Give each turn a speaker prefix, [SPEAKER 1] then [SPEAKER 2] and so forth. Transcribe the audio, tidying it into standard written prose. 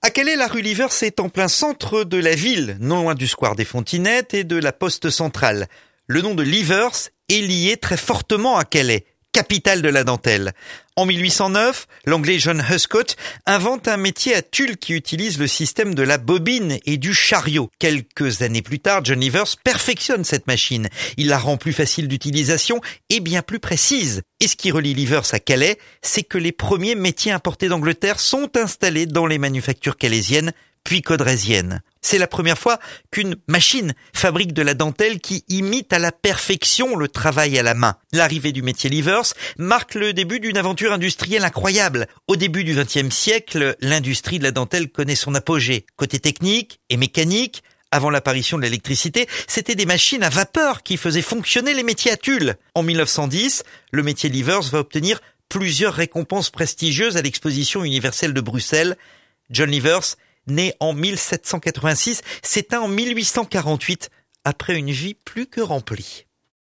[SPEAKER 1] À Calais, la rue Livers est en plein centre de la ville, non loin du square des Fontinettes et de la poste centrale. Le nom de Livers est lié très fortement à Calais, capitale de la dentelle. En 1809, l'anglais John Huscott invente un métier à tulle qui utilise le système de la bobine et du chariot. Quelques années plus tard, John Livers perfectionne cette machine. Il la rend plus facile d'utilisation et bien plus précise. Et ce qui relie Livers à Calais, c'est que les premiers métiers importés d'Angleterre sont installés dans les manufactures calaisiennes puis codrésiennes. C'est la première fois qu'une machine fabrique de la dentelle qui imite à la perfection le travail à la main. L'arrivée du métier Livers marque le début d'une aventure industrielle incroyable. Au début du XXe siècle, l'industrie de la dentelle connaît son apogée. Côté technique et mécanique, avant l'apparition de l'électricité, c'était des machines à vapeur qui faisaient fonctionner les métiers à tulle. En 1910, le métier Livers va obtenir plusieurs récompenses prestigieuses à l'exposition universelle de Bruxelles. John Livers, né en 1786, s'éteint en 1848 après une vie plus que remplie.